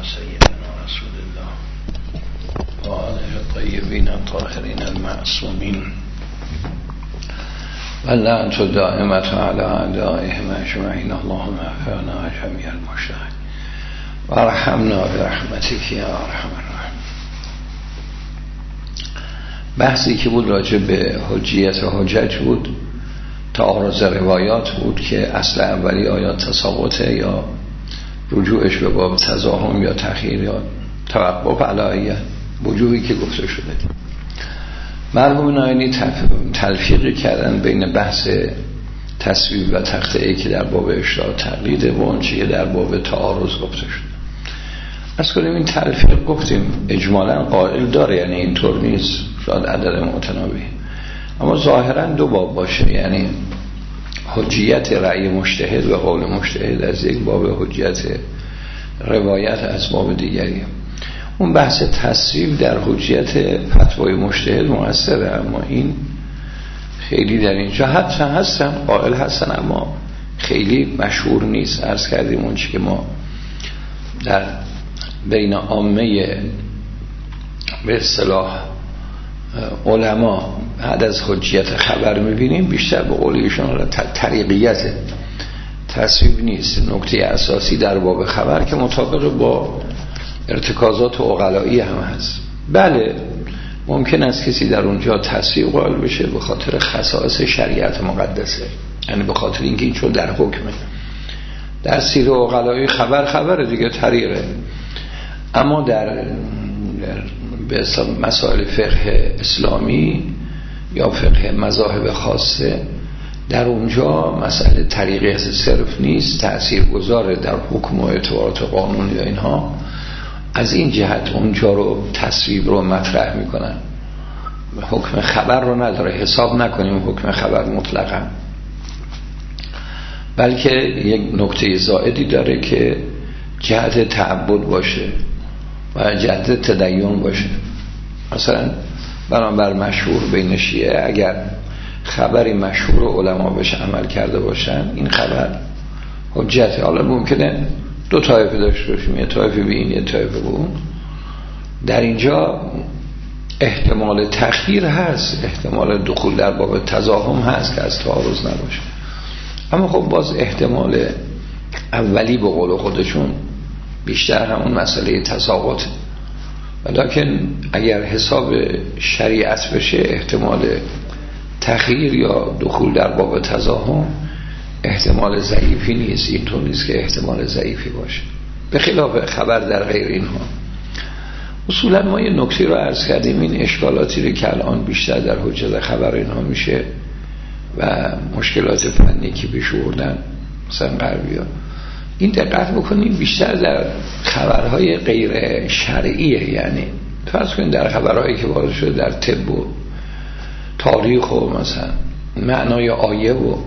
سيدنا رسول الله وآله الطيبين الطاهرين المعصومين واللعنة الدائمة على أعدائهم أجمعين. اللهم اغفرنا جميع المشركين وارحمنا برحمتك یا ارحم الراحمین. بحثی که بود راجع به حجیت و حجج بود، تعارض روایات بود که اصل اولی آیا تساقطه یا رجوعش به باب تزاحم یا تأخیر یا توقف علیه، وجوهی که گفته شده. مرحوم ناینی تلفیقی کردن بین بحث تصویب و تقطعی که در باب اشراع تقلیده و اون چیه در باب تعارض گفته شده. از کنیم این تلفیق گفتیم اجمالا قائل داره، یعنی اینطور نیست، شاید عدد متناوی، اما ظاهرا دو باب باشه، یعنی حجیت رأی مجتهد و قول مجتهد از یک باب، حجیت روایت از باب دیگری. اون بحث تصویب در حجیت فتوای مجتهد مؤثره، اما این خیلی در اینجا هستن قائل هستن، اما خیلی مشهور نیست. عرض کردیم اون چی که ما در بین عامه به اصطلاح علما بعد از حجیت خبر میبینیم بیشتر به قولیشون طریقیت تصویب نیست. نکته اساسی در باب خبر که مطابق با ارتکازات عقلایی هم هست. بله ممکن است کسی در اونجا تصویب قائل بشه به خاطر خصائص شریعت مقدسه، یعنی به خاطر اینکه این چون در حکمه، در سیر عقلایی خبر دیگه طریقه. اما در مسائل فقه اسلامی یا فقه مذاهب خاصه در اونجا مسئله طریقیت صرف نیست، تأثیر گذاره در حکم و اعتبارات قانونی و اینها. از این جهت اونجا رو تصویب رو مطرح میکنن، حکم خبر رو نداره. حساب نکنیم حکم خبر مطلقا، بلکه یک نکته زائدی داره که جهت تعبد باشه و جهت تدین باشه. مثلا بنابر مشهور بین شیعه اگر خبری مشهور علما بهش عمل کرده باشن این خبر حجته. حالا ممکنه دو طایفه داشته باشیم، یه طایفه به این یه طایفه به اون. در اینجا احتمال تأخیر هست، احتمال دخول در باب تزاحم هست که از تعارض نباشه، اما خب باز احتمال اولی به قول خودشون بیشتر همون مسئله تساقطه. ولیکن اگر حساب شریعت بشه احتمال تأخیر یا دخول در باب تزاحم احتمال ضعیفی نیست. اینطور نیست که احتمال ضعیفی باشه، به خلاف خبر در غیر اینها. اصولا ما یه نکته رو عرض کردیم، این اشکالاتی رو که الان بیشتر در حجت خبر اینها میشه و مشکلات فنی که پیش آوردن مثلا غربی‌ها، این دقت بکنیم بیشتر در خبرهای غیر شرعیه. یعنی فرض کنید در خبرهایی که وارد شده در طب و تاریخ و مثلا معنای آیه و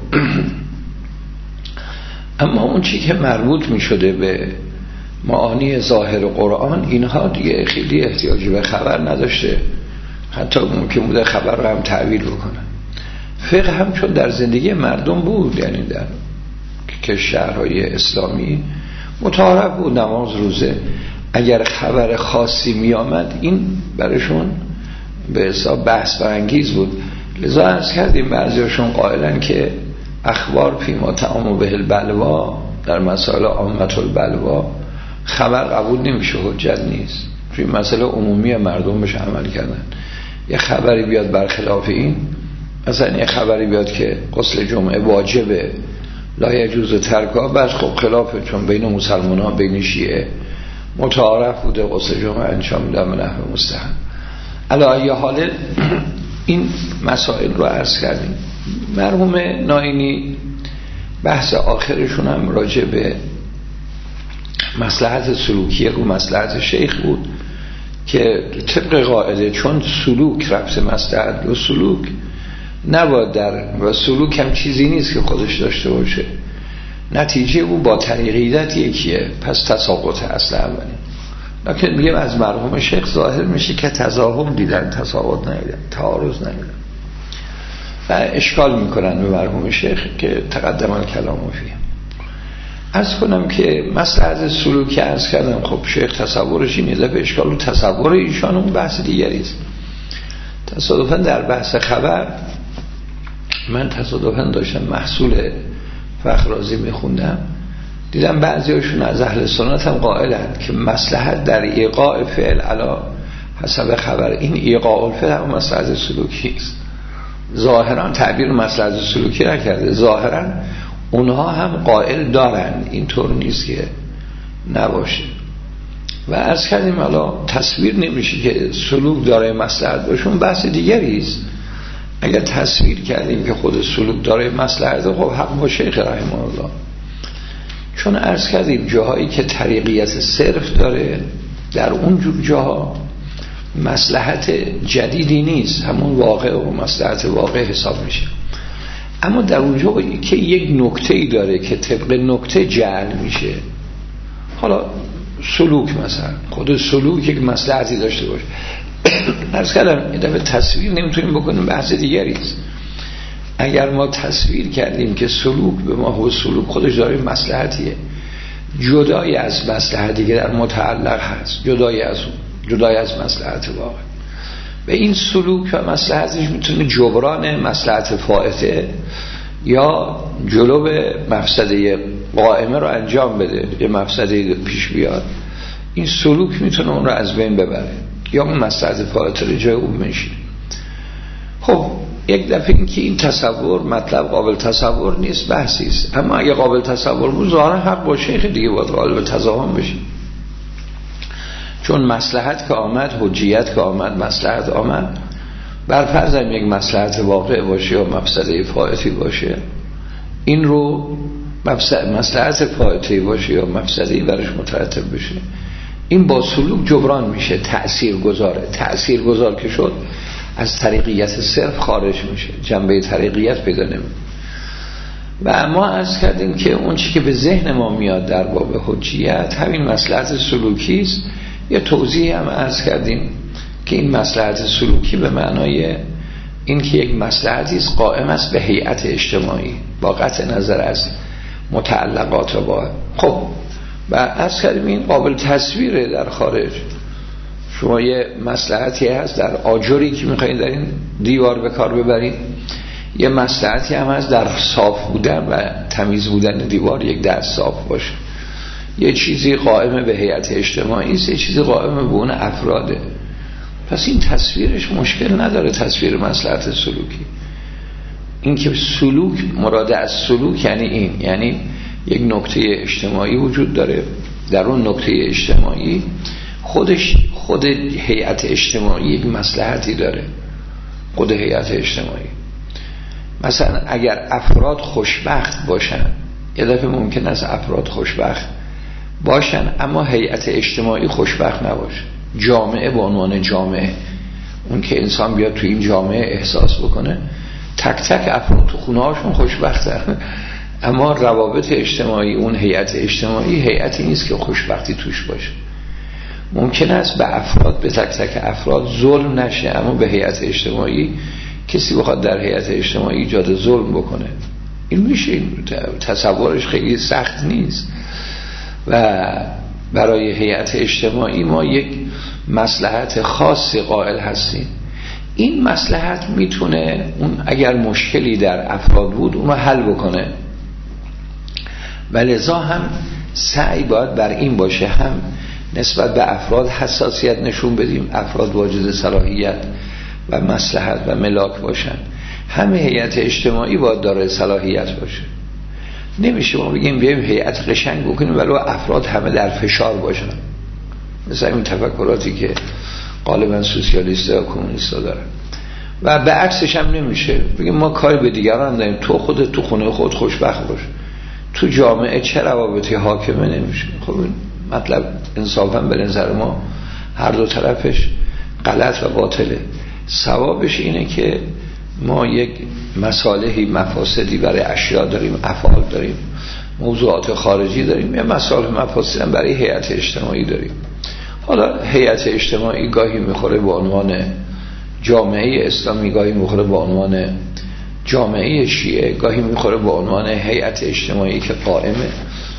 اما اون چی که مربوط می شده به معانی ظاهر قرآن، اینها دیگه خیلی احتیاجی به خبر نداشته، حتی ممکن بوده خبر رو هم تعویل بکنن. فقه هم چون در زندگی مردم بود، یعنی در که شهرهای اسلامی متعارف بود نماز روزه، اگر خبر خاصی می آمد این برشون به حساب بحث برانگیز بود. لذا عرض کردیم بعضیشون قائلن که اخبار فیما تعم به البلوا، در مسائل عامت البلوا خبر قبول نمیشه، حجت نیست. توی مسئله عمومی مردم بشه عمل کردن. یه خبری بیاد برخلاف این، مثلا یه خبری بیاد که غسل جمعه واجبه لا یجوز ترکا، بس خب خلافه، چون بین مسلمان ها بین شیعه متعارف بوده غسل جمعه انجام میدن به نحو مستحب. علی ای حال این مسائل رو عرض کردیم. مرحوم ناینی بحث آخرشون هم راجع به مصلحت سلوکی رو مصلحت شیخ بود که طبق قاعده چون سلوک رفت مصلحت و سلوک نباید در و سلوک هم چیزی نیست که خودش داشته باشه، نتیجه او با طریقیت یکیه، پس تساقط اصل اولی. لکن میگم از مرحوم شیخ ظاهر میشه که تزاحم دیدن، تساقط ندیدن، تعارض ندیدن و اشکال میکنن به مرحوم شیخ که تقدم الکلام فیه. عرض کنم که مصلحت سلوکی عرض کردم. خب شیخ تصورش اینه، دفعه اشکال و تصور ایشان اون بحث دیگری است. تصادفاً در بحث خبر من تصادفاً داشتم محصول فخرازی میخوندم، دیدم بعضیاشون از اهل سنت هم قائلند که مصلحت در ایقاع فعل علا حسب خبر. این ایقاع الفعل هم مصلحت سلوکی است. ظاهرا تعبیر مصلحت سلوکی نکرده، ظاهرا اونها هم قائل دارند، اینطور نیست که نباشه. و عرض کردیم حالا تصویر نمیشه که سلوک داره مصلحت باشه، اون بحث دیگری است. اگر تصویر کردیم که خود سلوک داره مصلحت، خب حق با شیخ رحمه الله. چون عرض کردیم جاهایی که طریقیت صرف داره، در اون جور جاها مصلحت جدیدی نیست، همون واقع و مصلحت واقع حساب میشه. اما در اونجا که یک نکته‌ای داره که طبق نکته جعل میشه، حالا سلوک مثلا خود سلوک یک مصلحتی داشته باشه. عرض کردم این دفعه تصویر نمیتونیم بکنیم، بحث دیگری است. اگر ما تصویر کردیم که سلوک به ما هو سلوک خودش داره مصلحتیه، جدای از مصلحتی که در متعلق هست، جدای از مصلحت واقع، و این سلوک و مصلحتش میتونه جبران مصلحت فائته یا جلو مفسده قائمه رو انجام بده، یه مفسده پیش بیاد، این سلوک میتونه اون رو از بین ببره یا اون مصلحت فائته رو جای اون میشه. خب یک دفعه این که این تصور مطلب قابل تصور نیست، بحثی است. اما اگه قابل تصور بود ظاهرا حق با شیخ دیگه باید قابل تضامن بشه، چون مصلحت که آمد، حجیت که آمد، مصلحت آمد، بر فرض هم یک مصلحت واقع باشه یا مفسده فائتی باشه، این رو مصلحت فائتی باشه یا مفسده‌ای برش مترتب بشه، این با سلوک جبران میشه، تأثیرگذار که شد از طریقیت صرف خارج میشه، جنبه طریقیت پیدا نمیشه. و ما عرض کردیم که اون چی که به ذهن ما میاد در باب حجیت همین مصلحت سلوکی است. یه توضیح هم عرض کردیم که این مصلحت سلوکی به معنای این که یک مصلحتی است قائم است به هیئت اجتماعی با قطع نظر از متعلقات با. خب و عرض کردیم این قابل تصویره در خارج. شما یه مصلحتی هست در آجری که میخواین در این دیوار به کار ببرید، یه مصلحتی هم هست در صاف بودن و تمیز بودن دیوار، یک دست صاف باشه. یه چیزی قائم به هیئت اجتماعی است، یه چیزی قائم به اون افراده. پس این تصویرش مشکل نداره، تصویر مصلحت سلوکی. این که سلوک، مراد از سلوک یعنی این، یعنی یک نکته اجتماعی وجود داره، در اون نکته اجتماعی خود هیئت اجتماعی یک مصلحتی داره، خود هیئت اجتماعی. مثلا اگر افراد خوشبخت باشن، یه دفعه ممکن است افراد خوشبخت باشن اما هیئت اجتماعی خوشبخت نباشه. جامعه به عنوان جامعه، اون که انسان بیاد تو این جامعه احساس بکنه، تک تک افراد تو خونه هاشون خوشبختن، اما روابط اجتماعی، اون هیئت اجتماعی هیئتی نیست که خوشبختی توش باشه. ممکن است به افراد، به تک تک افراد ظلم نشه، اما به هیئت اجتماعی کسی بخواد در هیئت اجتماعی ایجاد ظلم بکنه، این میشه، این تصورش خیلی سخت نیست. و برای هیئت اجتماعی ما یک مصلحت خاصی قائل هستیم. این مصلحت میتونه اون اگر مشکلی در افراد بود اون رو حل بکنه، و لذا هم سعی باید بر این باشه، هم نسبت به افراد حساسیت نشون بدیم، افراد واجد صلاحیت و مصلحت و ملاک باشن، هم هیئت اجتماعی باید داره صلاحیت باشه. نمیشه ما بگیم بیایم هیئت قشنگ بکنیم ولی افراد همه در فشار باشن، مثل این تفکراتی که غالبا سوسیالیست و کمونیست دارن. و به عکسش هم نمیشه بگیم ما کاری به دیگران داریم، تو خودت تو خونه خود خوشبخت باش، تو جامعه چه روابطی حاکمه، نمیشه. خب این مطلب انصافا به نظر ما هر دو طرفش غلط و باطله. صوابش اینه که ما یک مصالحی، مفاسدی برای اشیاء داریم، افعال داریم، موضوعات خارجی داریم، یا مصالح مفاسد هم برای هیئت اجتماعی داریم. حالا هیئت اجتماعی گاهی میخوره به عنوان جامعه اسلامی، گاهی میخوره به عنوان جامعه شیعه، گاهی میخوره به عنوان هیئت اجتماعی که قائمه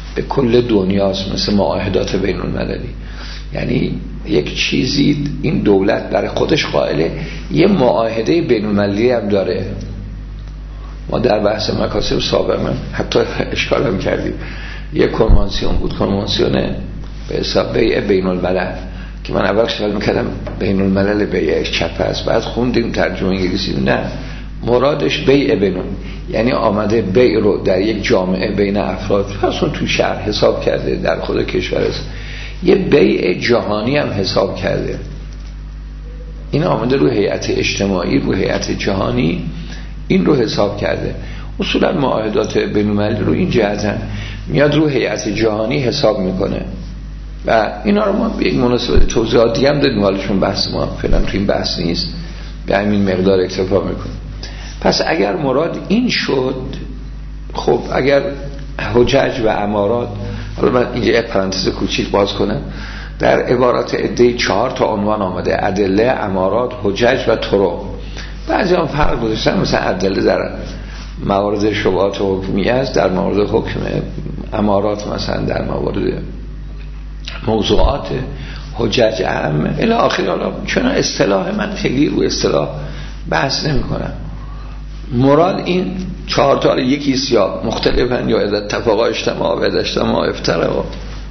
به کل دنیاست، مثل معاهدات بین المللی. یعنی یک چیزی این دولت برای خودش قائله، یه معاهده بین المللی هم داره. ما در بحث مکاسب سابق من حتی اشکال هم کردیم، یک کنوانسیون بود، کنوانسیون به حساب بیع بین الملل که من اول خیال میکردم بین الملل بیع چپ است، بعد خوندیم ترجمه انگلیسی نه، مرادش بیع بین، یعنی آمده بیع رو در یک جامعه بین افراد، پس اون تو شهر حساب کرده، در خود کشور است یه بیع جهانی هم حساب کرده. این آمده رو هیئت اجتماعی، رو هیئت جهانی این رو حساب کرده. اصولا معاهدات بین المللی رو این جهتن میاد رو هیئت جهانی حساب میکنه و اینا رو ما به یک مناسبت توضیحات دیگه هم دادیم، حالشون بحث ما فعلا تو این بحث نیست، به همین مقدار اکتفا میکنه. پس اگر مراد این شد، خب اگر حجج و امارات، حالا من اینجا یک پرانتز کوچیک باز کنم، در عبارات عده 4 تا عنوان آمده: ادله، امارات، حجج و طرق. بعضی هم فرق گذاشتن، مثلا ادله در موارد شبهات حکمی است، در مورد حکم امارات مثلا در موارد موضوعات، حجج عام الی آخر. حالا چون اصطلاح من خیلی رو اصطلاح بحث نمی کنم، مراد این 4 تا یکی سیاه مختلفن یا اتفاقا اجتماع و اجتماع افترقا.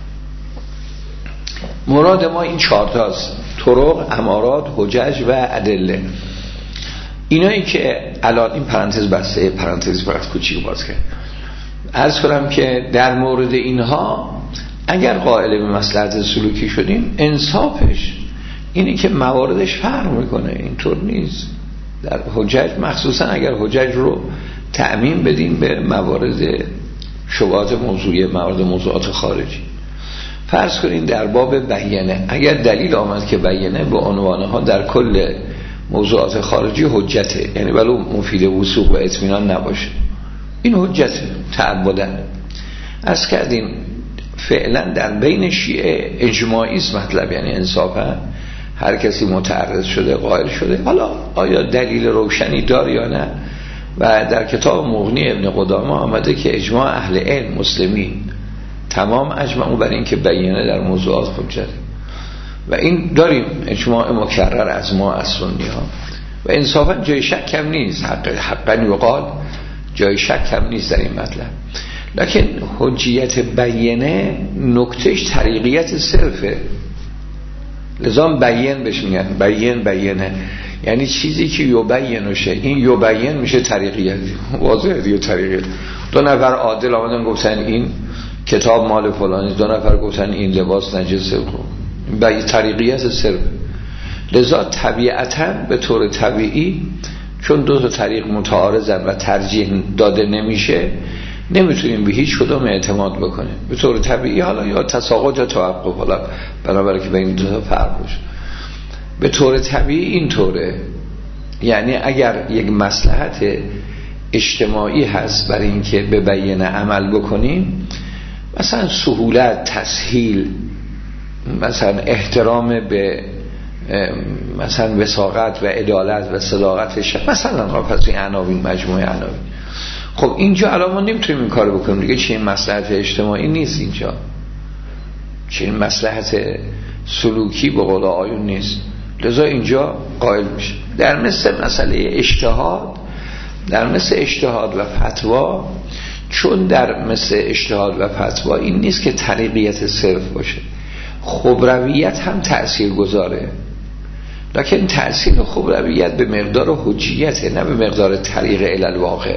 مراد ما این 4 تاست: طرق، امارات، حجج و ادله. اینایی که الان این پرانتز بسته، پرانتز فقط کوچیک باز کرد، عرض کنم که در مورد اینها اگر قائل به مصلحت سلوکی شدیم، انصافش اینی که مواردش فرق میکنه، اینطور نیست. در حجج مخصوصا اگر حجج رو تعمیم بدیم به موارد شبهات موضوعی، موارد موضوعات خارجی. فرض کنین در باب بیانه، اگر دلیل آمد که بیانه به عنوانها در کل موضوعات خارجی حجته، یعنی ولو مفید وثوق و اطمینان نباشه، این حجته تعبداً. از کردیم فعلا در بین شیعه اجماعی است مطلب، یعنی انصافا هر کسی متعرض شده، قائل شده، حالا آیا دلیل روشنی دار یا نه. و در کتاب مغنی ابن قدامه آمده که اجماع اهل علم مسلمین تمام اجمعوا بر این که بیانه در موضوعات حجته، و این داریم اجماع مکرر از ما از سنی ها، و انصافا جای شک هم نیست، حقا یقال جای شک هم نیست در این مطلب. لکن حجیت بیانه نکتهش طریقیت صرفه، لذا بیان بهش میگن بیانه، یعنی چیزی که یبینشه، این یبین میشه طریقیت، واضحه دیگه طریقیت. 2 نفر عادل آمدن گفتن این کتاب مال فلانی، 2 نفر گفتن این لباس نجسه، به طریقیت صرف. لذا طبیعتاً به طور طبیعی چون 2 تا طریق متعارضن و ترجیح داده نمیشه، نمیتونیم به هیچ کدوم اعتماد بکنیم به طور طبیعی. حالا یا تساقط یا توقف، حالا بنابراین که بین 2 تا فرق باشه، به طور طبیعی اینطوره. یعنی اگر یک مصلحت اجتماعی هست برای اینکه به بیانه عمل بکنیم، مثلا سهولت، تسهیل، مثلا احترام به مثلا وثاقت و عدالت و صداقت شخص، مثلا پس این عناوین، مجموعه عناوین، خب اینجا الان ما نمیتونیم این کارو بکنیم دیگه. چه این مصلحت اجتماعی نیست اینجا، چه این مصلحت سلوکی به قول آیون نیست، لذا اینجا قائل میشه. در مثل مسئله اجتهاد، در مثل اجتهاد و فتوا، چون در مثل اجتهاد و فتوا این نیست که طریقیت صرف باشه، خبرویت هم تأثیر گذاره، لکن تأثیر خبرویت به مقدار حجیته، نه به مقدار طریق علل واقع.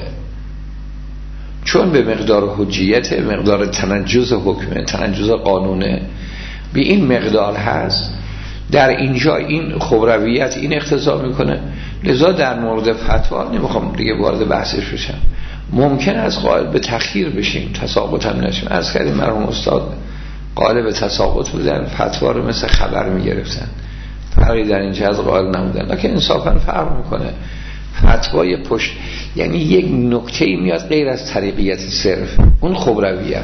چون به مقدار حجیت، مقدار تنجز حکمه، تنجز قانونه، به این مقدار هست، در اینجا این خبرویت این اقتضا میکنه. لذا در مورد فتوا نمیخوام دیگه وارد بحثش بشم، ممکن از قائل به تخییر بشیم، تساقط هم نشیم. از کردیم مرحوم استاد قائل به تساقط بودن، فتوا رو مثل خبر میگرفتن، فرقی در اینجا از قائل نمودن. لکن انصافا فرق میکنه، فتوای پشت یعنی یک نکته‌ای میاد غیر از طریقیت صرف، اون خبرویت.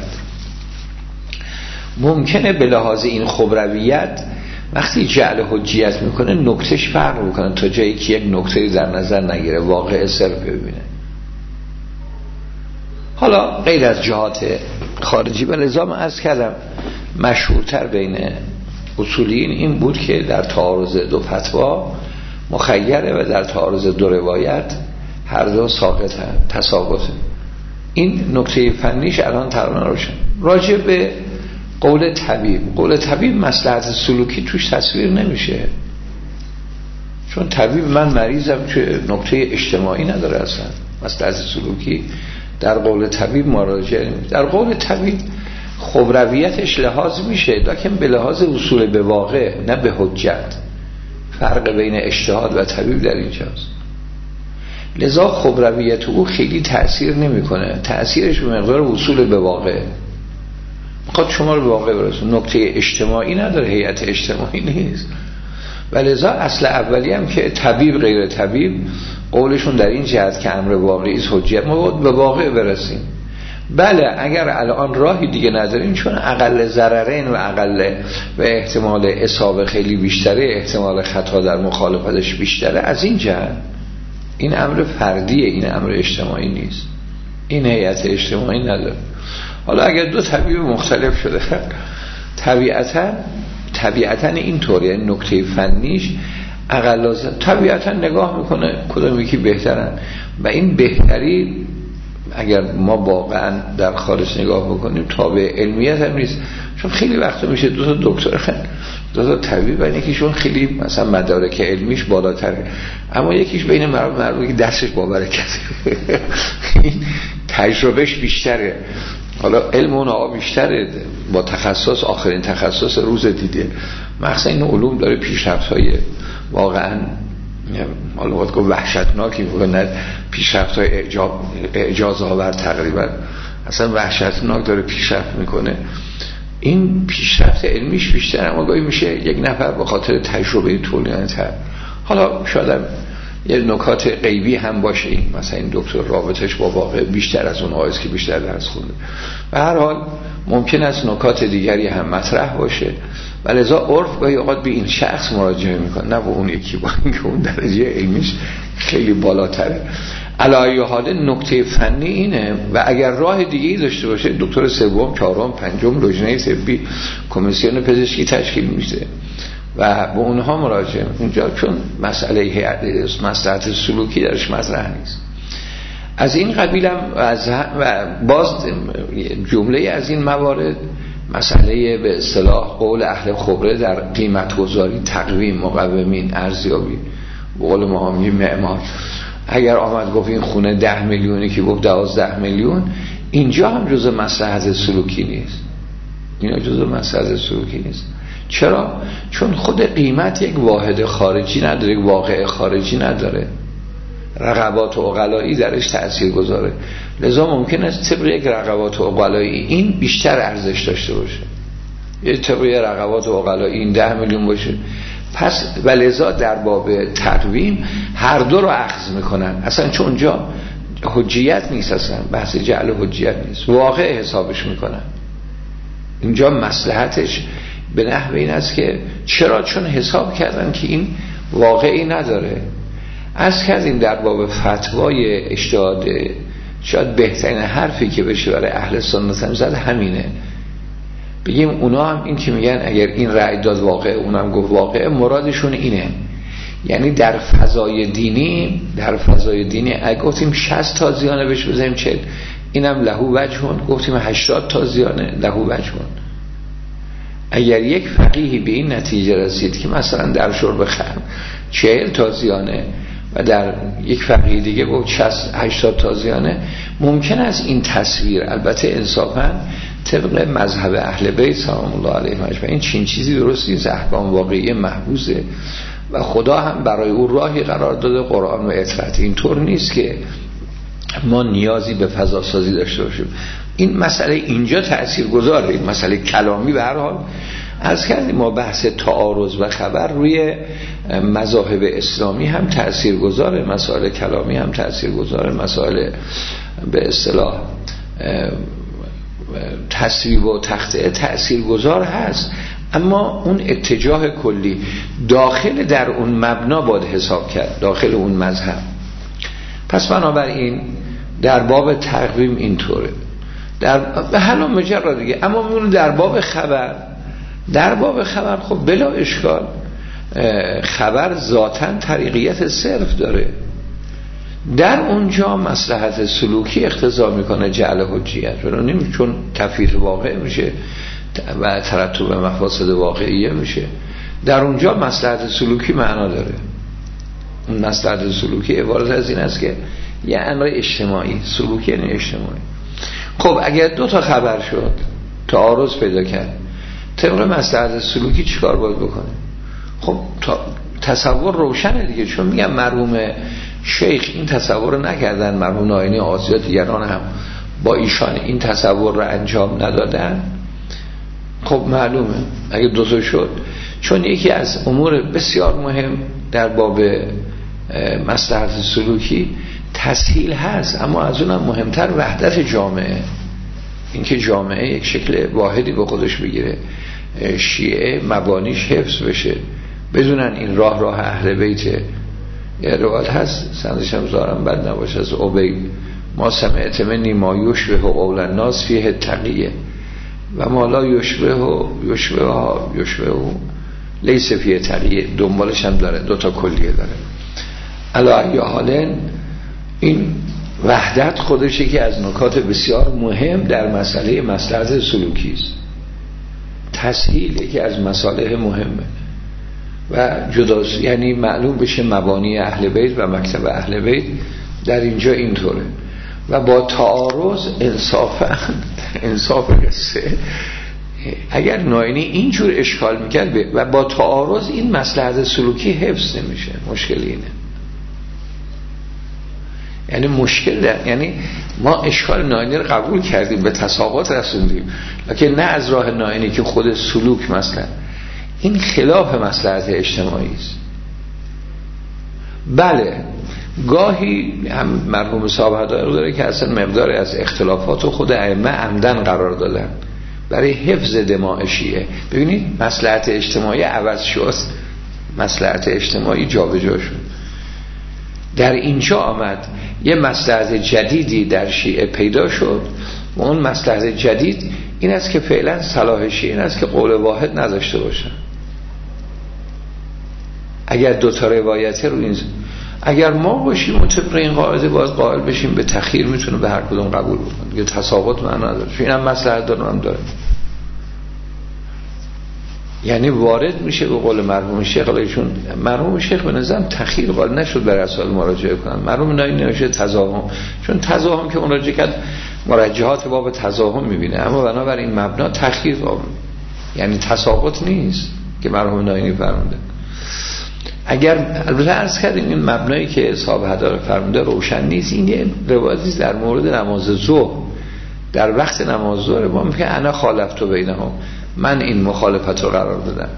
ممکنه به لحاظ این خبرویت وقتی جعل حجیت میکنه نکتهش فرق میکنه تا جایی که یک نکته‌ای در نظر نگیره، واقع صرف ببینه. حالا غیر از جهات خارجی. و لذا من عرض کردم مشهورتر بین اصولیین این بود که در تعارض دو فتوا مخیره و در تعارض دو روایت هر دو ساقطن، تساقطه. این نکته فنیش الان تقریبا روشن. راجع به قول طبیب مصلحت سلوکی توش تصویر نمیشه، چون طبیب من مریضم که نکته اجتماعی نداره اصلا. مصلحت سلوکی در قول طبیب مراجعه نمیشه. در قول طبیب خبرویتش لحاظ میشه، لکن به لحاظ اصول به واقع نه به حجت. فرق بین اجتهاد و طبیب در اینجاست. لذا خبرویت او خیلی تأثیر نمیکنه، تأثیرش به مقدار اصول به واقع. میخواد شما رو به واقع برسون، نکته اجتماعی نداره، هیئت اجتماعی نیست. و لذا اصل اولی هم که طبیب غیر طبیب قولشون در این جهت که امر واقعی است حجت، ما باید به واقع برسیم. بله اگر الان راهی دیگه نداریم، چون اقل ضررین و اقل و احتمال اصابه خیلی بیشتره، احتمال خطا در مخالفتش بیشتره، از این جهت این امر فردیه، این امر اجتماعی نیست، این هیئت اجتماعی نداره. حالا اگر دو طبیب مختلف شده طبیعتا اینطوری، یعنی نکته فنیش اقل طبیعتا نگاه میکنه کدوم یکی بهترن و این بهتری اگر ما واقعا در خارج نگاه بکنیم تابع علمیت هم نیست. چون خیلی وقتا میشه دو تا دکتر، دو تا طبیب، و یکیشون خیلی مثلا مدارک علمیش بالاتره، اما یکیش بین مردم که دستش با برکت این تجربهش بیشتره، حالا علم اون بیشتره، با تخصص آخرین تخصص روز دیده. مثلا این علوم داره پیشرفت‌های واقعا حالا باید گفت وحشتناکی میکنه، پیشرفت‌های اعجاز آور تقریبا، اصلا وحشتناک داره پیشرفت میکنه. این پیشرفت علمیش بیشتر، اما گاهی میشه یک نفر به خاطر تجربه طولانی‌تر، حالا شاید یه نکات غیبی هم باشه، این مثلا این دکتر رابطش با واقع بیشتر از اون آیست که بیشتر درس خونده. به هر حال ممکن است نکات دیگری هم مطرح باشه و لذا عرف گاهی اوقات به این شخص مراجعه میکنه، نه به اون یکی، با اینکه اون درجه علمیش خیلی بالاتره. علی حال نکته فنی اینه و اگر راه دیگه‌ای داشته باشه، دکتر سوم، چهارم، پنجم لجنه طبی، کمیسیون پزشکی تشکیل میشه و به اونها مراجعه اونجا، چون مسئله هیئت مصلحت سلوکی درش مطرح نیست. از این قبیلم و باز جمله از این موارد مسئله به اصطلاح قول اهل خبره در قیمت گذاری، تقویم، مقومین، ارزیابی، به قول ما هم معمار، اگر آمد گفت این خونه 10 میلیونی که گفت 12 میلیون، اینجا هم جزء مصلحت سلوکی نیست، اینا جزء مصلحت سلوکی نیست. چرا؟ چون خود قیمت یک واحد خارجی نداره، یک واقع خارجی نداره، رقبات عقلایی درش تأثیر گذاره. لذا ممکن است طبق یک رقبات عقلایی این بیشتر ارزش داشته باشه، یه طبق رقبات عقلایی این 10 میلیون باشه. پس و لذا در باب تقویم هر دو رو اخذ میکنن، اصلا چون اونجا حجیت نیست، اصلا بحث جعل حجیت نیست، واقع حسابش میکنن. اینجا مصلحتش به نحو این است که چرا؟ چون حساب کردن که این واقعی نداره. از کردیم در باب فتوای اجتهاد شاید بهترین حرفی که بشه برای اهل سنت هم زد همینه، بگیم اونا هم این که میگن اگر این رأی داد واقع، اونم گفت واقع، مرادشون اینه. یعنی در فضای دینی اگه گفتیم 60 تازیانه بهش بزنیم 40، اینم لهو وجهون، گفتیم 80 تازیانه لهو وجهون. اگر یک فقیهی به این نتیجه رسید که مثلا در شرب خمر 40 تازیانه و در یک فقیه دیگه گفت 80 تازیانه، ممکن است این تصویر، البته انصافاً طبق مذهب اهل بیت سلام الله علیهم اجمعین چین چیزی درست نیست، احکام واقعی محفوظه و خدا هم برای او راهی قرار داده، قرآن و اطاعت. اینطور نیست که ما نیازی به فضا سازی داشته باشیم. این مسئله اینجا تاثیرگذاره، این مسئله کلامی. به هر حال از کردیم ما بحث تعارض و خبر روی مذاهب اسلامی هم تاثیرگذاره، مسائل کلامی هم تاثیرگذاره، مسائل به اصطلاح تصویب و تخطئه تاثیرگذار هست، اما اون اتجاه کلی داخل در اون مبنا باید حساب کرد، داخل اون مذهب. پس بنابراین در باب تقویم اینطوره. به حال مجرد دیگه. اما میگن در باب خبر خب بلا اشکال خبر ذاتاً طریقیت صرف داره، در اونجا مصلحت سلوکی اقتضا میکنه جعل حجیت، چون تفیق واقع میشه و ترتب مفاسد واقعیه میشه، در اونجا مصلحت سلوکی معنا داره. اون مصلحت سلوکی عبارت از این است که یه امر اجتماعی، سلوکی یعنی اجتماعی. خب اگر دو تا خبر شد تعارض پیدا کرد، طبق مصلحت سلوکی چیکار باید بکنه؟ خب تصور روشنه دیگه، چون میگم مرحوم شیخ این تصور رو نکردن، مرحوم ناینی آزیا دیگران هم با ایشان این تصور رو انجام ندادن. خب معلومه اگه دو تا شد، چون یکی از امور بسیار مهم در باب مصلحت سلوکی تسهیل هست، اما از اونم مهمتر وحدت جامعه، اینکه جامعه یک شکل واحدی به خودش بگیره، شیعه مبانیش حفظ بشه، بدونن این راه اهل بیته. یه روایت هست سندش هم زارم بد نباشه از عبید، ما سمعت منی ما یشبه قول الناس فیه تقیه و ما لا یشبه لیس فیه تقیه. دنبالش هم داره، دوتا کلیه داره. علی حالن این وحدت خودش یکی از نکات بسیار مهم در مسئله مصلحت سلوکی است. تسهیل یکی از مصالح مهمه و جداست، یعنی معلوم بشه مبانی اهل بیت و مکتب اهل بیت در اینجا اینطوره. و با تعارض انصاف قصه اگر ناینی اینجور اشکال میکرد و با تعارض این مصلحت سلوکی حفظ نمیشه، مشکل اینه. یعنی مشکل یعنی ما اشکال ناینی رو قبول کردیم، به تساقط رسوندیم، لکن نه از راه ناینی که خود سلوک مثلا این خلاف مصلحت اجتماعی است. بله گاهی هم مرحوم صاحب هدایق داره که اصلا مقداری از اختلافات خود ائمه عمدن قرار دادن برای حفظ دماء شیعه. ببینید مصلحت اجتماعی عوض شد، مصلحت اجتماعی جابجا شد. در اینجا آمد یه مصلحت جدیدی در شیعه پیدا شد و اون مصلحت جدید این است که فعلا صلاح شیعه این است که قول واحد نداشته باشن. اگر دو تا روایت رو این، اگر ما باشیم مطابق این قاعده باز قائل بشیم به تخییر، میتونه به هر کدوم قبول بکنه، دیگه تساقط معنا نداره، چون اینم مصلحت داره. یعنی وارد میشه به قول مرحوم شیخ، چون مرحوم شیخ به نظرم تخییر قائل نشد برای رسائل مراجعه کنن. مرحوم ناینی نوشته تزاحم، چون تزاحم که مراجعه کرد مرجحات باب تزاحم میبینه، اما بنابراین مبنا تخییر قائل، یعنی تساقط نیست که مرحوم ناینی فرموده. اگر البته عرض کردیم این مبنایی که صاحب هدایق فرموده روشن نیست، این یه روایتی در مورد نماز ظهر، در وقت نماز ظهر ما میگه انا خالفت بینهم، من این مخالفت رو قرار دادم.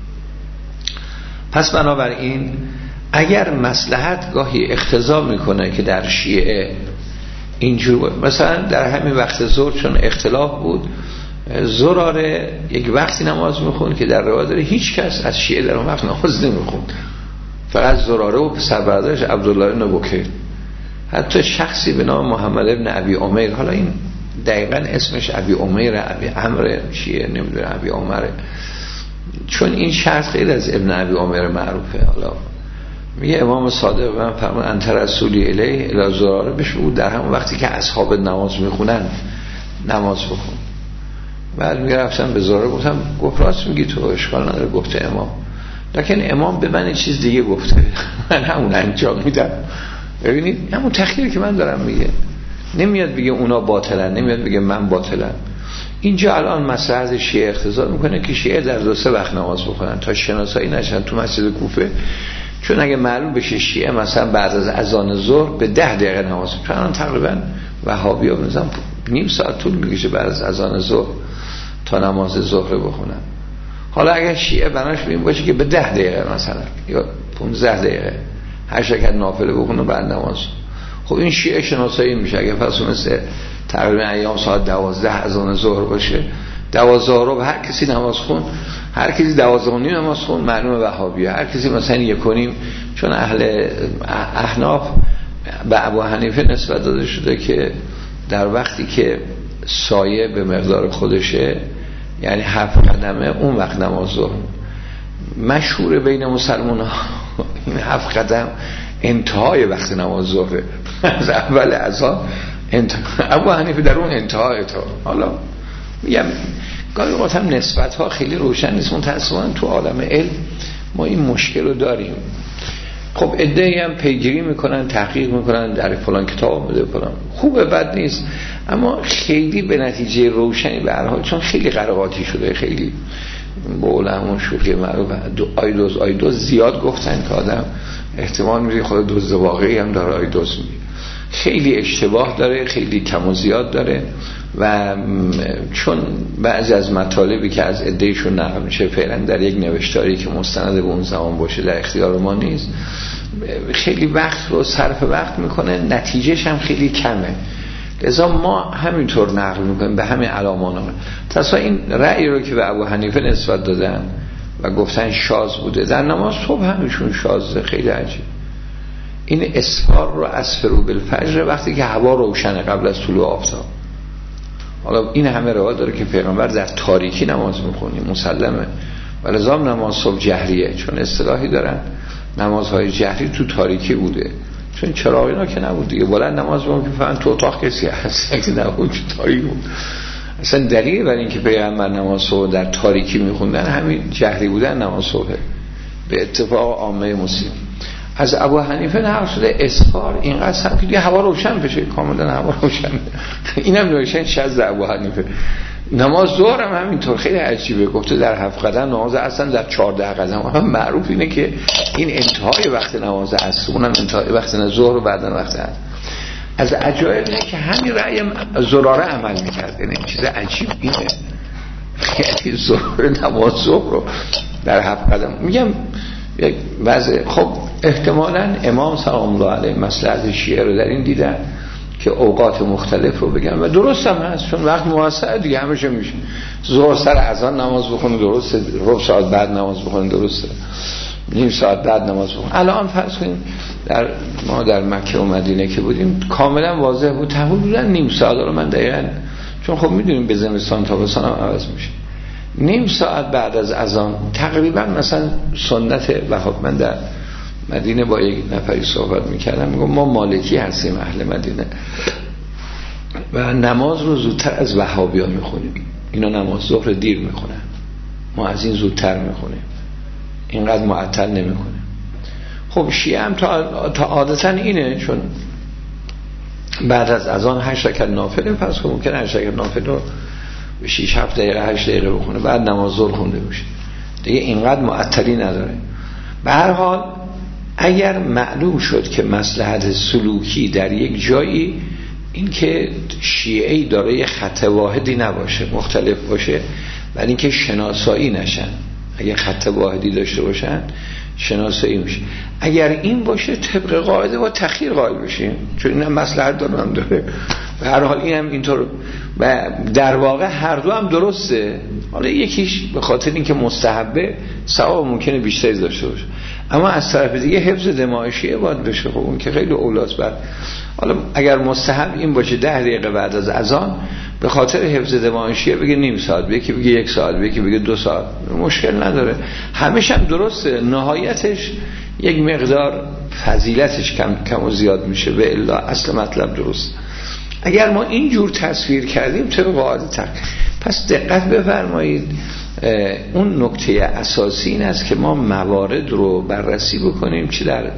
پس بنابراین اگر مصلحت گاهی اقتضا میکنه که در شیعه اینجور، مثلا در همین وقت ظهر چون اختلاف بود، زراره یک وقتی نماز میخوند که در روایت داره هیچ کس از شیعه در اون وقت نماز نمیخوند، فقط زراره و پسر برادرش عبدالله بن بکیر، حتی شخصی به نام محمد ابن ابی عمیر، حالا این دقیقاً اسمش ابی عمیر ابی عمرو شیعه نمیدونه ابی عمره، چون این شخص غیر از ابن ابی عمیر معروفه. حالا میگه امام صادق من فرمان انت رسولی الیه الی زراره، بهش بود در همون وقتی که اصحاب نماز میخونن نماز بخون. بعد میگه رفتم به زراره گفت راست میگی تو، اشکال نداره گفته امام، لکن امام به من چیز دیگه گفته، من همون انجام میدم. ببینید همون تخییری که من دارم میگه، نمیاد بگه اونا باطلن، نمیاد بگه من باطلم. اینجا الان مصلحت شیعه اقتضا میکنه که شیعه در 2-3 وقت نماز بخونن تا شناسایی نشن تو مسجد کوفه، چون اگه معلوم بشه شیعه مثلا بعد از اذان ظهر به 10 دقیقه نماز، چون تقریبا وهابی‌ها میگن نیم ساعت طول میکشه بعد از اذان ظهر تا نماز ظهر بخونن. حالا اگر شیعه بناش ببین باشه که به 10 دقیقه مثلا یا 15 دقیقه 8 رکعت نافله بخونه بعد نماز، خب این شیعه شناسایی میشه. اگه پس مثل تقریبا ایام ساعت 12 اذان ظهر باشه، 12 رو هر کسی نماز خون، هر کسی 12 نماز خون، معلومه وهابیه. هر کسی مثلا 1:30، چون اهل احناف به ابو حنیفه نسبت داده شده که در وقتی که سایه به مقدار خودشه، یعنی 7 قدمه، اون وقت نماز ظهر مشهور بین مسلمان ها. این 7 قدم انتهای وقت نماز ظهره، از اول اذان ابو حنیفه در اون انتهای تا. حالا میگم گاهی وقت هم نسبت ها خیلی روشن نیست، متأسفانه تو عالم علم ما این مشکل رو داریم. خب عده‌ای هم پیگیری میکنن، تحقیق میکنن، در فلان کتاب اومده فلان، خوبه بد نیست، اما خیلی به نتیجه روشنی به هر حال، چون خیلی قرقاتی شده، خیلی به علماء شوخی معروف آیدوز زیاد گفتن که آدم احتمال میده خود دزد واقعی هم داره آیدوز میگه. خیلی اشتباه داره، خیلی کم و زیاد داره و چون بعضی از مطالبی که از عده‌ایشون نقل میشه فعلا در یک نوشتاری که مستند به اون زمان باشه در اختیار ما نیست، خیلی وقت رو صرف وقت میکنه، نتیجهش هم خیلی کمه. لذا ما همینطور نقل میکنیم به همین علامانه. تصور این رأی رو که به ابو حنیفه نسبت دادن و گفتن شاذ بوده، در نماز صبح همیشون شاذه، خیلی عجیب. این اسفار رو اسفروا بالفجر، وقتی که هوا روشنه قبل از طلوع آفتاب. حالا این همه روایت داره که پیغمبر در تاریکی نماز میخونی، مسلمه، و لذا نماز صبح جهریه، چون اصطلاحی دارن نمازهای جهری تو تاریکی بوده، چون چراغ اینا که نبود دیگه. بلند نماز بگم که فقط تو اتاق کسی هست که نبود، تاریک بود. اصلا دلیل برای اینکه پیغمبر نماز صبح در تاریکی میخوندن همین جهری بودن نماز صبح، به اتفاق عامه مسلم. از ابو حنیفه نقل شده اسفار اینقدر سم که دیگه هوا روشن بشه، کاملا هوا روشن. اینم نوشتن شاذ ابو حنیفه. نماز ظهر هم همینطور، خیلی عجیبه، گفته در 7 قدم، نماز اصلا در 14 قدم. هم معروف اینه که این انتهای وقت نماز عصر، اونم انتهای وقت ظهر و بعدن وقت عصر. از عجایب اینه که همین رأی زراره عمل می‌کرد، این چیز عجیب اینه، یعنی ظهر نماز ظهر رو در 7 قدم. میگم یک وضع. خب احتمالاً امام سلام الله علیه مصلحت شیعه رو در این دیدن که اوقات مختلف رو بگن و درست هم هست، چون وقت موسع دیگه همیشه میشه. ظهر سر اذان نماز بخونه درسته، ربع ساعت بعد نماز بخونه درسته، نیم ساعت بعد نماز بخونه. الان فرض کنیم ما در مکه و مدینه که بودیم کاملا واضح بود، حدودا نیم ساعت رو من دقیقاً، چون خب میدونیم به زمستان تابستان هم عوض میشه، نیم ساعت بعد از اذان تقریبا. مثلا سنت وهاب، من در مدینه با یک نفری صحبت میکردم، میگم ما مالکی هستیم اهل مدینه و نماز رو زودتر از وهابیا میخونیم، اینا نماز ظهر دیر میخونن، ما از این زودتر میخونیم، اینقدر معطل نمیخونیم. خب شیعه هم تا عادتا اینه، چون بعد از اذان 8 رکعت نافله، پس خب ممکنه 8 رکعت نافله رو 6-7 دقیقه 8 دقیقه بخونه، بعد نماز ظهر خونده میشه دیگه، اینقدر معطلی نداره. به هر حال اگر معلوم شد که مصلحت سلوکی در یک جایی این که شیعه‌ای داره یه خط واحدی نباشه، مختلف باشه، ولی اینکه شناسایی نشن، اگر خط واحدی داشته باشن شناسایی میشه. اگر این باشه طبق قاعده با تأخیر قائل بشیم، چون این هم مصلحت دارم داره. به هر حال این هم اینطور و در واقع هر دو هم درسته. حالا یکیش به خاطر اینکه مستحبه ثواب ممکنه بیشتری داشته باشه، اما از طرف دیگه حفظ دماغشیه باید بشه، خب اون که خیلی اولاست. بعد حالا اگر مستحب این باشه 10 دقیقه بعد از اذان به خاطر حفظ دماغشیه بگه نیم ساعت، یکی بگه 1 ساعت، یکی بگه 2 ساعت، مشکل نداره، همش هم درسته. نهایتش یک مقدار فضیلتش کم و زیاد میشه، به الا اصل مطلب درست. اگر ما اینجور تصویر کردیم طبق قاعده تر، پس دقت بفرمایید. اون نکته اساسی این است که ما موارد رو بررسی بکنیم، چه در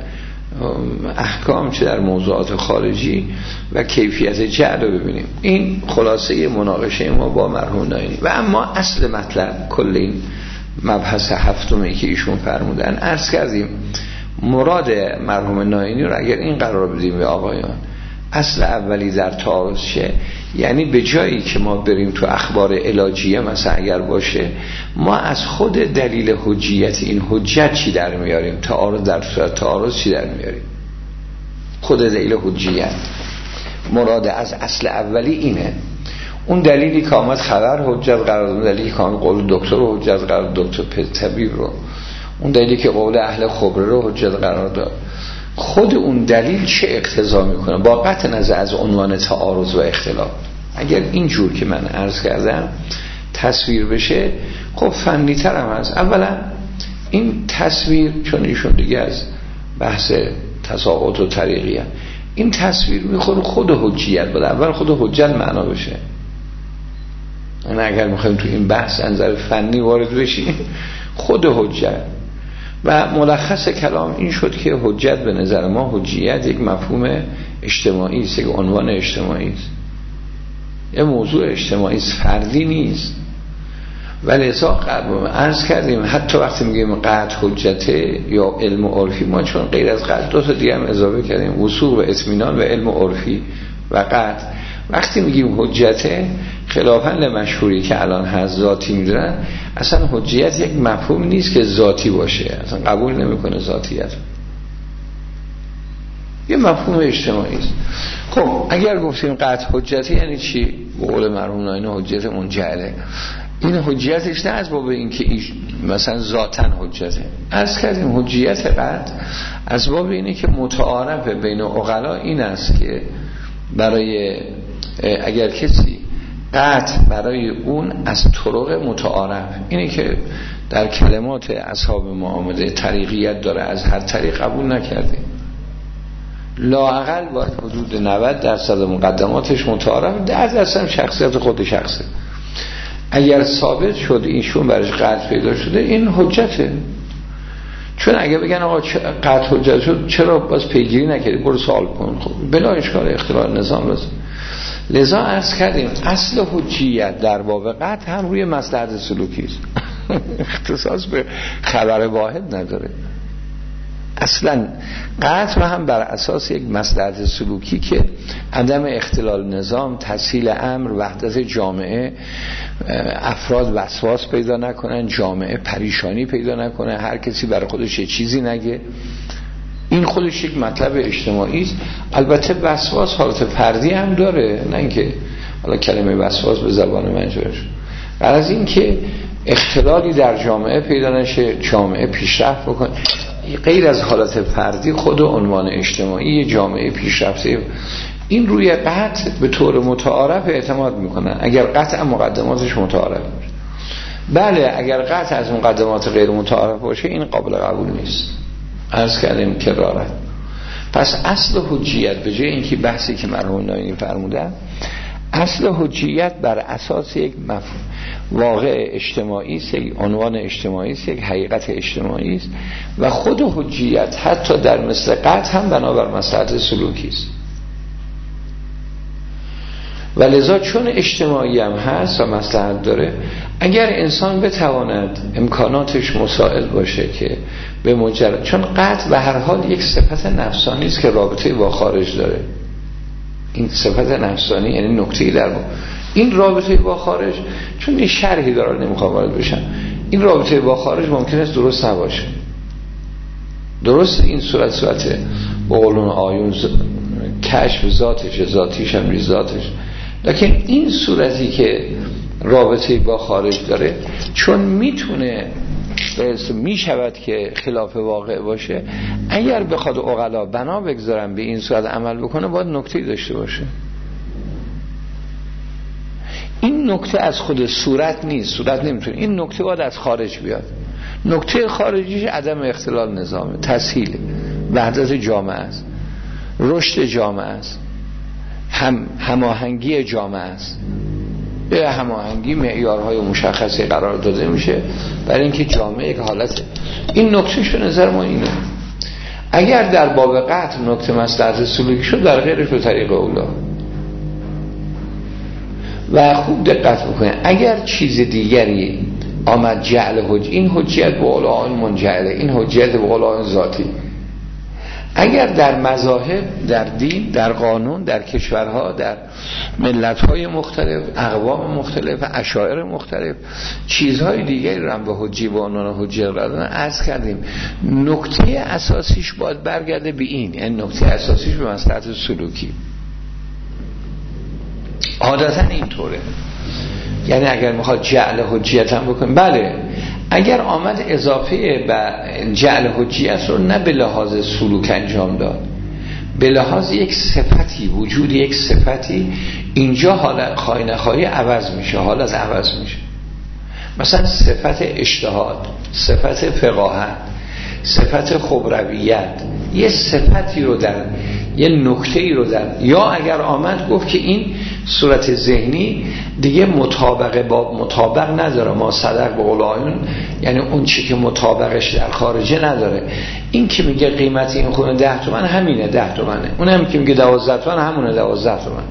احکام چه در موضوعات خارجی، و کیفیت جعل رو ببینیم. این خلاصه مناقشه ما با مرحوم ناینی. و اما اصل مطلب کل این مبحث هفتمی که ایشون فرمودن، عرض کردیم مراد مرحوم ناینی رو اگر این قرار بدیم به آقایان، اصل اولی در تعارض شه، یعنی به جایی که ما بریم تو اخبار علاجیه مثلا اگر باشه، ما از خود دلیل حجیت این حجت چی در میاریم، تعارض در صورت تعارض چی در میاریم، خود دلیل حجیت. مراد از اصل اولی اینه، اون دلیلی که آمد خبر حجت قرار داد، دلیلی که آمد قول دکتر رو حجت قرار داد، دکتر طبیب رو، اون دلیلی که قول اهل خبره رو حجت قرار داد، خود اون دلیل چه اقتضا میکنه با قطع نظر از عنوان تعارض و اختلاف. اگر اینجور که من عرض کردم تصویر بشه خب فنی تر هم هست. اولا این تصویر چون ایشون دیگه از بحث تساقط و طریقی هم. این تصویر میخوره خود حجیت بود، اول خود حجت معنا بشه. اگر میخوایم تو این بحث نظر فنی وارد بشیم خود حجت و ملخص کلام این شد که حجت به نظر ما حجیت یک مفهوم اجتماعی است، یک عنوان اجتماعی است، یک موضوع اجتماعی است، فردی نیست. ولی عرض کردیم حتی وقتی میگیم قطع حجته یا علم عرفی، ما چون غیر از قطع دو تا دیگه هم اضافه کردیم، وثوق و اطمینان و علم عرفی و قطع. وقتی میگیم حجته خلافاً لمشهوری که الان هست ذاتی میدونن، اصلا حجیت یک مفهوم نیست که ذاتی باشه، اصلا قبول نمیکنه ذاتیت، یه مفهوم اجتماعی است. خب اگر گفتیم قطع حجتی یعنی چی؟ به قول مرحوم ناینی حجت منجعله. این حجیتش نه از باب این که مثلا ذاتن حجته، عرض کردیم حجیت قطع از باب اینه که متعارف بین عقلا این است که برای اگر کسی قطع برای اون از طرق متعارف، اینه که در کلمات اصحاب معامله طریقیت داره، از هر طریق قبول نکرده، لااقل باید حدود 90% مقدماتش متعارف، 10% هم شخصیت خود شخصه. اگر ثابت شد ایشون برش قطع پیدا شده این حجته. چون اگه بگن آقا قطع حجت شد چرا باز پیگیری نکردی، برو سوال کن، خب بلا اشکال اختلال نظام رسید. لذا عرض کردیم اصل حجیت در باب قطع هم روی مصلحت سلوکی است اختصاص به خبر واحد نداره. اصلا قطع هم بر اساس یک مصلحت سلوکی که عدم اختلال نظام، تسهیل امر، وحدت جامعه، افراد وسواس پیدا نکنن، جامعه پریشانی پیدا نکنه، هر کسی برای خودش یه چیزی نگه، این خودش یک مطلب اجتماعی است. البته وسواس حالت فردی هم داره، نه اینکه حالا کلمه وسواس به زبان منجورش، بعد از این که اختلالی در جامعه پیدا نشه، جامعه پیشرفت بکنه، غیر از حالت فردی خود عنوان اجتماعی جامعه پیشرفته، این روی قطع به طور متعارف اعتماد میکنن اگر قطع مقدماتش متعارف باشه. بله اگر قطع از مقدمات غیر متعارف باشه این قابل قبول نیست. عرض کردیم کرارت. پس اصل حجیت به جای اینکه بحثی که مرحوم ناینی فرمودن، اصل حجیت بر اساس یک مفهوم واقع اجتماعی است، یک عنوان اجتماعی است، یک حقیقت اجتماعی است و خود حجیت حتی در مثل قطع هم بنابر مصلحت سلوکی است. و لذا چون اجتماعی هم هست و مصلحت داره، اگر انسان بتواند امکاناتش مساعد باشه که به مجرد، چون قطع به هر حال یک صفت نفسانی است که رابطه با خارج داره، این صفت نفسانی یعنی نکته‌ای در این رابطه با خارج، چون این شرحی داره نمیخوام وارد بشم، این رابطه با خارج ممکن است درست نباشه. درست این صورت به قولون آیون کشف ذاتیش هم ریز ذاتش، لیکن این صورتی که رابطه با خارج داره چون میشود که خلاف واقع باشه، اگر بخواد عقلا بنا بگذارن به این صورت عمل بکنه باید نکته‌ای داشته باشه. این نکته از خود صورت نیست، صورت نمیتونه، این نکته باید از خارج بیاد. نکته خارجیش عدم اختلال نظامه، تسهیل، وحدت جامعه است، رشد جامعه است، هماهنگی جامعه است. به هماهنگی معیارهای مشخصی قرار داده میشه برای اینکه جامعه یک حالت، این نکتهش به نظر ما اینه. اگر در باب قطع نکته مصلحت سلوکی شد، در غیرش به طریق اولا. و خوب دقت بکنید اگر چیز دیگری آمد جعل حج، این حجیت به قول آن منجعله، این حجیت به قول آن ذاتی. اگر در مذاهب، در دین، در قانون، در کشورها، در ملت‌های مختلف، اقوام مختلف، اشاعر مختلف، چیزهای دیگری رو هم به حجی به عنوان حجی قرار عرض کردیم، نکته اساسیش باید برگرده به این، یعنی نکته اساسیش به مصلحت سلوکی. عادتا اینطوره. یعنی اگر میخواد جعل حجیت هم بکنیم، بله اگر آمد اضافه به جعل حجیت رو نه به لحاظ سلوک انجام داد، به لحاظ یک صفتی، وجود یک صفتی اینجا حالت خواهی نخواهی عوض میشه، حالت عوض میشه. مثلا صفت اجتهاد، صفت فقاهت، صفت خبرویت، یه صفتی رو در یه نکته‌ای رو در، یا اگر آمد گفت که این صورت ذهنی دیگه مطابق نداره، ما صدق به قول آیون، یعنی اون چی که مطابقش در خارجه نداره. این که میگه قیمت این خونه 10 تومن همینه 10 تومنه، اون هم که میگه 12 تومن همونه 12 تومن،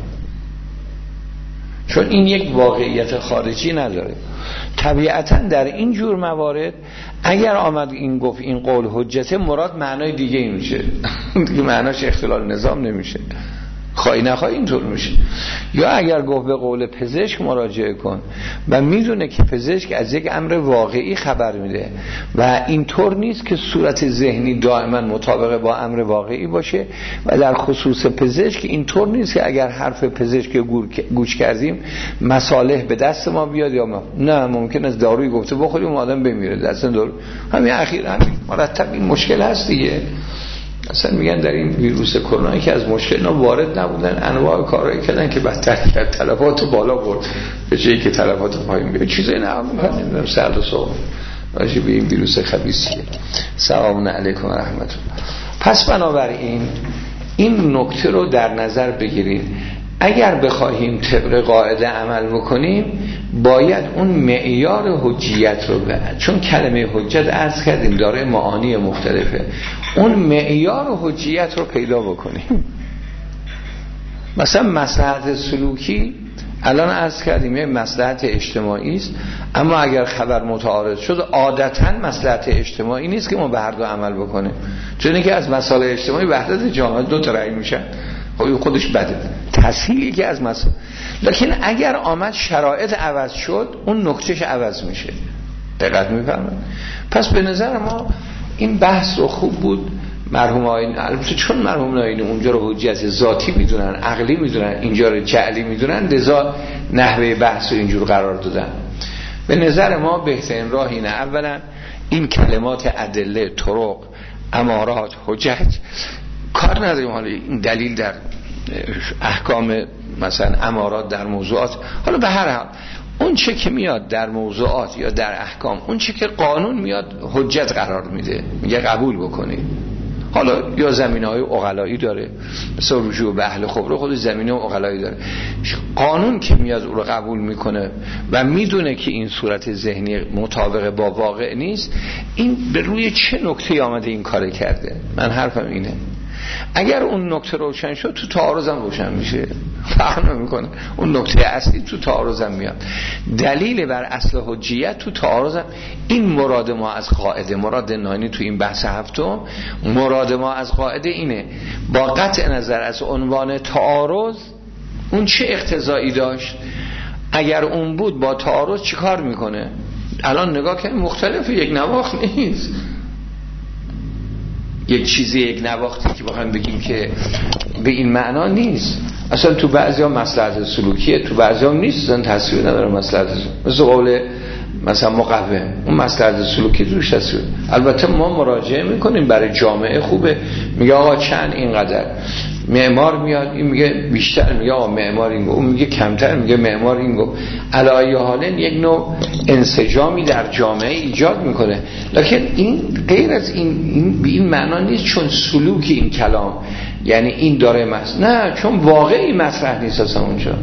چون این یک واقعیت خارجی نداره. طبیعتا در این جور موارد اگر آمد این گفت این قول حجته، مراد معنای دیگه این میشه دیگه معناش اختلال نظام نمیشه، خواهی نخواهی اینطور میشه. یا اگر گفت به قول پزشک مراجعه کن و میدونه که پزشک از یک امر واقعی خبر میده و اینطور نیست که صورت ذهنی دائما مطابق با امر واقعی باشه، و در خصوص پزشک اینطور نیست که اگر حرف پزشک گوش کردیم مصالح به دست ما بیاد، یا ما نه ممکن است دارویی گفته بخوریم آدم بمیره دست دارو. همین اخیر همین مرتب این مشکل هست دیگه. اصلا میگن در این ویروس کرونا که از مشکل اینا وارد نبودن، انواع کارهایی کردن که بدتر کرد، تلفات بالا برد به جایی که تلفات پایین بیاد. چیزایی نمیدونم سرد و سوم راجع به این ویروس خبیثیه. سلام علیکم و رحمت الله. پس بنابراین این نکته رو در نظر بگیرید. اگر بخواهیم طبق قاعده عمل بکنیم باید اون معیار حجیت رو چون کلمه حجت عرض کردیم داره معانی مختلفه، اون معیار حجیت رو پیدا بکنیم. مثلا مصلحت سلوکی الان عرض کردیم یه مصلحت اجتماعی است، اما اگر خبر متعارض شد عادتاً مصلحت اجتماعی نیست که ما به هر دو عمل بکنیم، چون اینکه از مسائل اجتماعی وحدت جامعه دو تا رأی میشن، خودش بده تسهیلی که از مسائل. لکن اگر آمد شرایط عوض شد اون نکتهش عوض میشه. دقت میفرمایید؟ پس به نظر ما این بحث رو خوب بود. مرحوم آیین البته چون مرحوم آیین اونجا رو حجت ذاتی میدونن، عقلی میدونن، اینجا رو جعلی میدونن، لذا نحوه بحث رو اینجور قرار دادن. به نظر ما بهترین راه اینه اولا این کلمات ادله، طرق، امارات، حجت کار نداریم. حالا این دلیل در احکام مثلا امارات در موضوعات، حالا به هر حال اون چه که میاد در موضوعات یا در احکام، اون چه که قانون میاد حجت قرار میده، میگه قبول بکنید. حالا یا زمینه‌های عقلایی داره، مثل رجوع به اهل خبره خود زمینه عقلایی داره. قانون که میاد او رو قبول میکنه و میدونه که این صورت ذهنی مطابق با واقع نیست، این به روی چه نکته آمده این کار کرده. من حرفم اینه اگر اون نکته روشن شد تو تعارضم روشن میشه، فرق نمیکنه، اون نکته اصلی تو تعارضم میاد. دلیل بر اصل حجیت تو تعارضم، این مراد ما از قاعده، مراد نانی تو این بحث هفتم، مراد ما از قاعده اینه با قطع نظر از عنوان تعارض اون چه اقتضایی داشت، اگر اون بود با تعارض چی کار میکنه. الان نگاه کنیم مختلفه، یک نواخت نیست، یک چیزی یک نواختی که بخوایم بگیم که به این معنا نیست. اصلا تو بعضی ها مصلحت سلوکیه، تو بعضی ها نیست، اصلا تصویر نداره مصلحت سلوکی. مثل قول مثلا مقوم، اون مصلحت سلوکی توش تصویر. البته ما مراجعه میکنیم برای جامعه خوبه، میگه آقا چند اینقدر، معمار میاد این میگه بیشتر، میگه آقا معمار این گفت، اون میگه کمتر، میگه معمار این گفت. علی حال یک نوع انسجامی در جامعه ایجاد میکنه. لکن این غیر از این به این معنا نیست چون سلوکی این کلام یعنی این داره نه، چون واقعی مطرح نیست اصلا اونجا،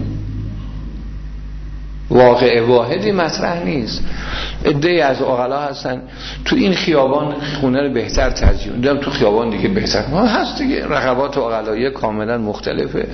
واقع واحدی مطرح نیست. عده‌ای از عقلا هستن تو این خیابان خونه رو بهتر ترجیح میدن، تو خیابان دیگه بهتر هست دیگه. رقبات عقلایی کاملا مختلفه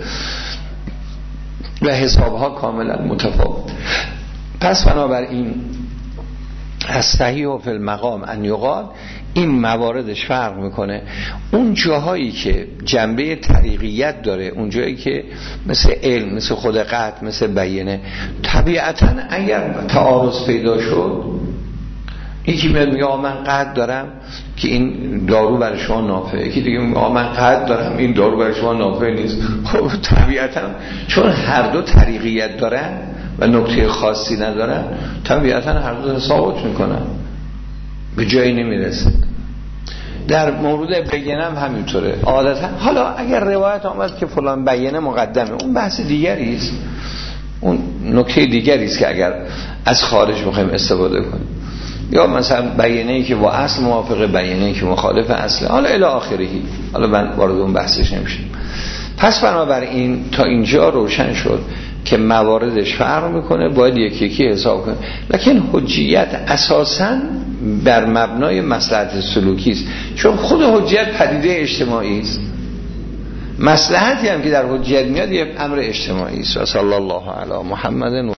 و حسابها کاملا متفاوت. پس بنابراین از صحیح و فی المقام ان یقال، این مواردش فرق میکنه. اون جاهایی که جنبه طریقیت داره، اون جایی که مثل علم، مثل خود قطع، مثل بیانه، طبیعتا اگر تعارض پیدا شد، یکی میاد میگه آقا من قطع دارم که این دارو برای شما نافعه، یکی دیگه میگه آقا من قطع دارم این دارو برای شما نافع نیست. خب طبیعتا چون هر دو طریقیت دارن و نکته خاصی ندارن، طبیعتا هر دو تفاوت میکنن، به جایی نمیرسه. در مورد بینه هم همینطوره عادتا. حالا اگر روایت آمد که فلان بینه مقدمه، اون بحث دیگری است، اون نکته دیگری است که اگر از خارج میخوایم استفاده کنیم، یا مثلا بیانیه‌ای که با اصل موافقه، بیانیه‌ای که مخالف اصله، حالا الی آخره. حالا من وارد اون بحثش نمیشم. پس بنابراین تا اینجا روشن شد که مواردش فرق میکنه، باید یکی یکی حساب کنه. لکن حجیت اساساً بر مبنای مصلحت سلوکی است، چون خود حجیت پدیده اجتماعی است. مصلحتی هم که در حجیت میاد یه امر اجتماعی است. صلی الله علی محمد.